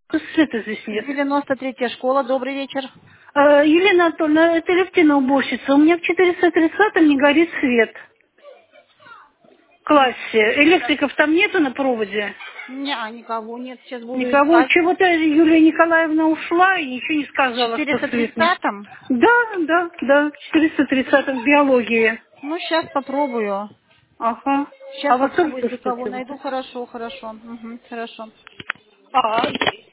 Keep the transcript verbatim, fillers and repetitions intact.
Света здесь нет. девяносто третья школа, добрый вечер. А, Елена Анатольевна, это Левтина уборщица. У меня в четыреста тридцатом не горит свет в классе. Электриков там нету на проводе? Не, а никого нет, сейчас буду Никого. искать. Чего-то Юлия Николаевна ушла и ничего не В сказала, что четыреста свет не... тридцатом? Да, да, да, в четыреста тридцатом в биологии. Ну, сейчас попробую. Ага. Сейчас А во попробую, сколько, если кого кстати? найду. Хорошо, хорошо. Угу, хорошо. А,